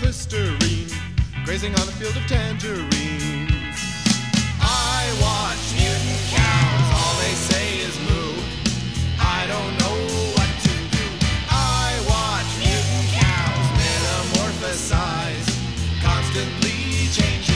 Listerine, grazing on a field of tangerines. I watch mutant cows, all they say is moo. I don't know what to do. I watch mutant cows metamorphosize, constantly change